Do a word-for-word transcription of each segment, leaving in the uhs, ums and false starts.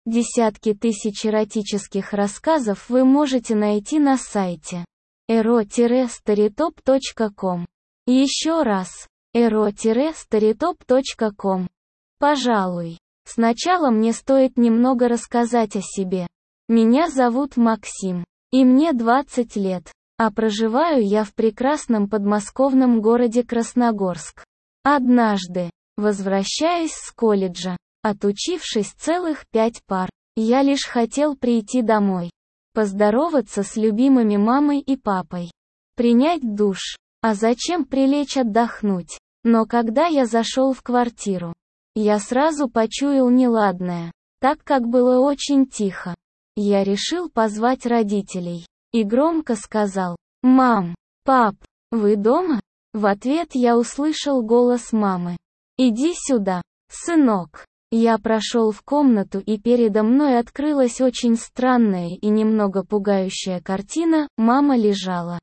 Десятки тысяч эротических рассказов вы можете найти на сайте эро старитоп точка ком. Еще раз, эро старитоп точка ком. Пожалуй, сначала мне стоит немного рассказать о себе. Меня зовут Максим, и мне двадцать лет, а проживаю я в прекрасном подмосковном городе Красногорск. Однажды, возвращаясь с колледжа, отучившись целых пять пар, я лишь хотел прийти домой, поздороваться с любимыми мамой и папой, принять душ, а зачем прилечь отдохнуть. Но когда я зашел в квартиру, я сразу почуял неладное, так как было очень тихо. Я решил позвать родителей и громко сказал: «Мам, пап, вы дома?» В ответ я услышал голос мамы: «Иди сюда, сынок». Я прошел в комнату, и передо мной открылась очень странная и немного пугающая картина. Мама лежала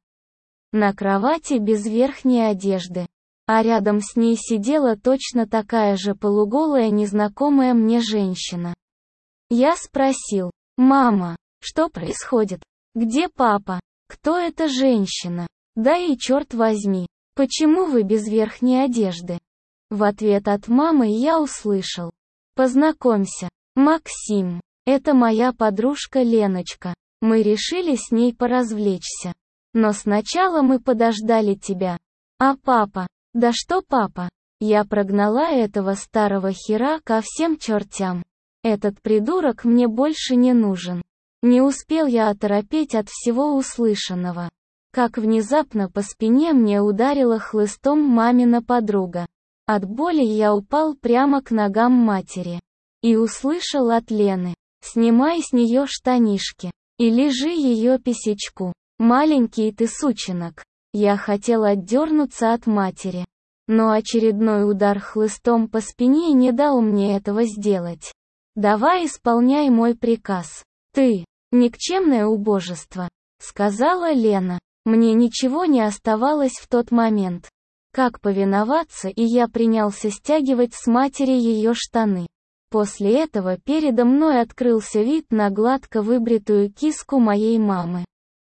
на кровати без верхней одежды, а рядом с ней сидела точно такая же полуголая незнакомая мне женщина. Я спросил: «Мама, что происходит? Где папа? Кто эта женщина? Да и черт возьми, почему вы без верхней одежды?» В ответ от мамы я услышал: «Познакомься, Максим, это моя подружка Леночка. Мы решили с ней поразвлечься. Но сначала мы подождали тебя. А папа? Да что папа? Я прогнала этого старого хера ко всем чертям. Этот придурок мне больше не нужен». Не успел я оторопеть от всего услышанного, как внезапно по спине мне ударила хлыстом мамина подруга. От боли я упал прямо к ногам матери и услышал от Лены: «Снимай с нее штанишки и лижи ее писечку. Маленький ты сученок». Я хотел отдернуться от матери, но очередной удар хлыстом по спине не дал мне этого сделать. «Давай исполняй мой приказ. Ты никчемное убожество», — сказала Лена. Мне ничего не оставалось в тот момент, как повиноваться, и я принялся стягивать с матери ее штаны. После этого передо мной открылся вид на гладко выбритую киску моей мамы.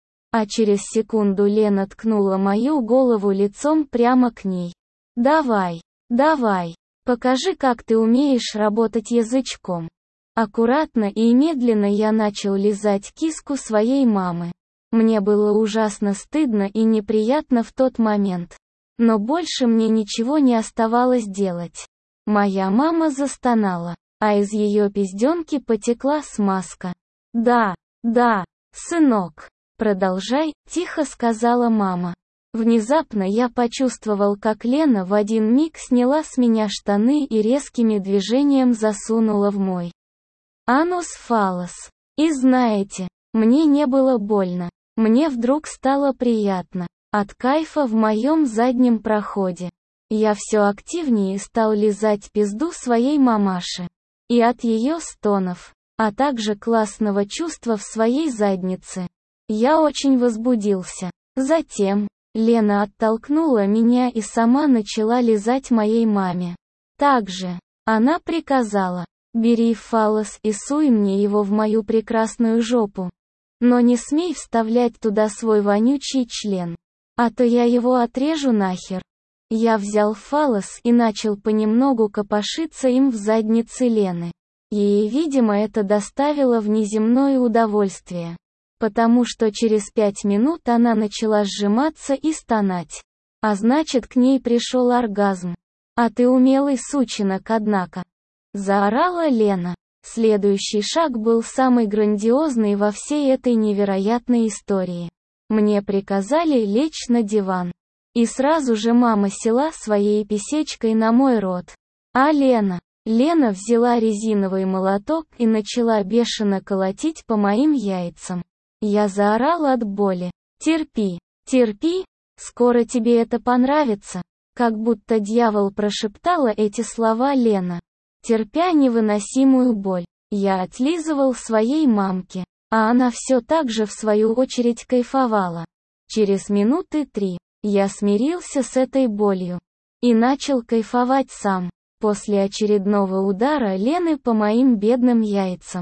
А через секунду Лена ткнула мою голову лицом прямо к ней. «Давай, давай, покажи, как ты умеешь работать язычком». Аккуратно и медленно я начал лизать киску своей мамы. Мне было ужасно стыдно и неприятно в тот момент. Но больше мне ничего не оставалось делать. Моя мама застонала, а из ее пизденки потекла смазка. «Да, да, сынок, продолжай», — тихо сказала мама. Внезапно я почувствовал, как Лена в один миг сняла с меня штаны и резкими движением засунула в мой анус фаллос. И знаете, мне не было больно. Мне вдруг стало приятно. От кайфа в моем заднем проходе. Я все активнее стал лизать пизду своей мамаши. И от ее стонов, а также классного чувства в своей заднице, я очень возбудился. Затем Лена оттолкнула меня и сама начала лизать моей маме. Также она приказала: «Бери фаллос и суй мне его в мою прекрасную жопу. Но не смей вставлять туда свой вонючий член, а то я его отрежу нахер». Я взял фаллос и начал понемногу копошиться им в заднице Лены. Ей, видимо, это доставило внеземное удовольствие, потому что через пять минут она начала сжиматься и стонать. А значит, к ней пришел оргазм. «А ты умелый сученок, однако», — заорала Лена. Следующий шаг был самый грандиозный во всей этой невероятной истории. Мне приказали лечь на диван. И сразу же мама села своей писечкой на мой рот. А Лена... Лена взяла резиновый молоток и начала бешено колотить по моим яйцам. Я заорал от боли. «Терпи, терпи, скоро тебе это понравится», как будто дьявол прошептала эти слова Лена. Терпя невыносимую боль, я отлизывал своей мамке, а она все так же в свою очередь кайфовала. Через минуты три я смирился с этой болью и начал кайфовать сам. После очередного удара Лены по моим бедным яйцам,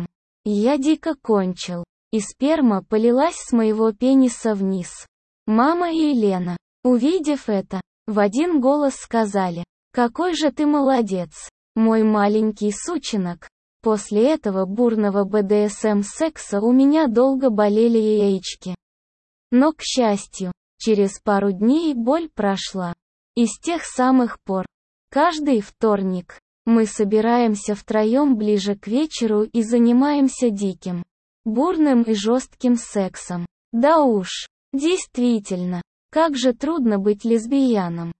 Я дико кончил. И сперма полилась с моего пениса вниз. Мама и Елена, увидев это, в один голос сказали: «Какой же ты молодец, мой маленький сученок». После этого бурного бэ дэ эс эм-секса у меня долго болели яички. Но, к счастью, через пару дней боль прошла. И с тех самых пор, каждый вторник, мы собираемся втроем ближе к вечеру и занимаемся диким, бурным и жестким сексом. Да уж, действительно, как же трудно быть лесбияном.